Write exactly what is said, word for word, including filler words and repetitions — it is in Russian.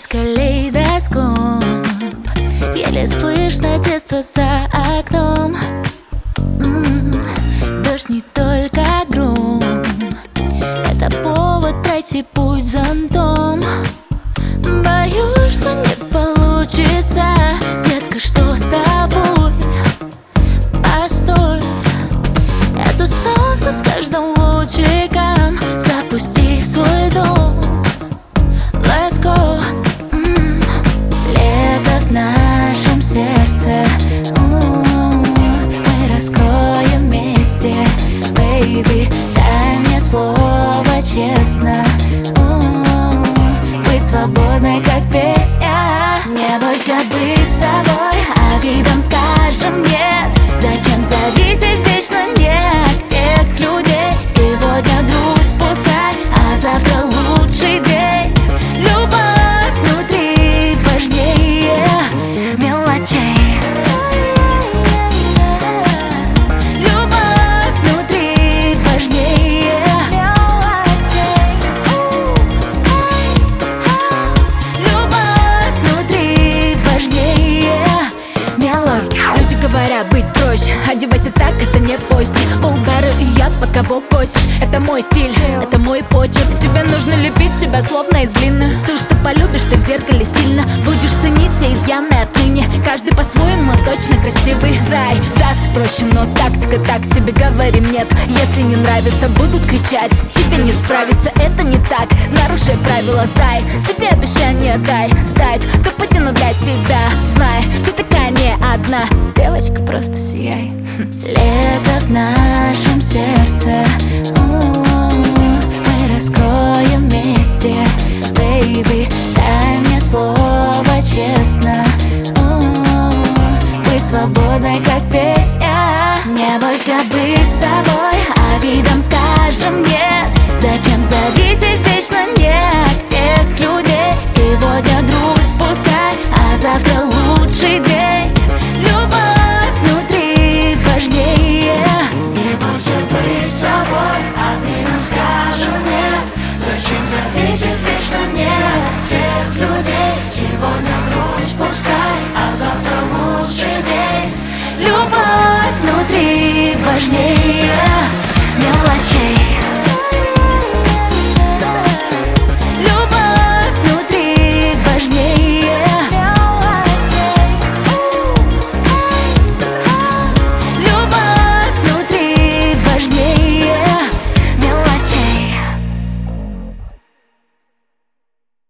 калейдоскоп. Еле слышно детство за окном. М-м, дождь не только гром, это повод пройти путь зонтом. Боюсь, что не получится. Детка, что с тобой? Постой, это солнце с каждым лучиком запусти в свой дом. Let's go. М-м. Лето в нашем сердце. М-м. Мы раскроем вместе. Baby, дай мне слово честно. М-м. Быть свободной, как песня. Не бойся быть собой, а видом скажем нет. Зачем зависеть вечно не от тех людей? Сегодня грусть пускай, а завтра лучший день. Любовь внутри важнее мелочей. Любовь внутри важнее мелочей. Любовь внутри важнее мелочей. Люди говорят быть проще, одевайся так, это не постель. Улбары и яд, под кого косишь. Это мой стиль, это мой почерк. Тебе нужно лепить себя словно из глины. То, что полюбишь, ты в зеркале сильно будешь ценить все изъяны отныне. Каждый по-своему точно красивый. Зай, сдаться проще, но тактика так себе, говорим нет. Если не нравится, будут кричать. Тебе не справиться, это не так. Нарушай правила, зай, себе обещание дай стать топ-один для себя. Знай, ты такая не одна. Девочка, просто сияй. Лето в нашем сердце. М-м. Мы раскроем вместе.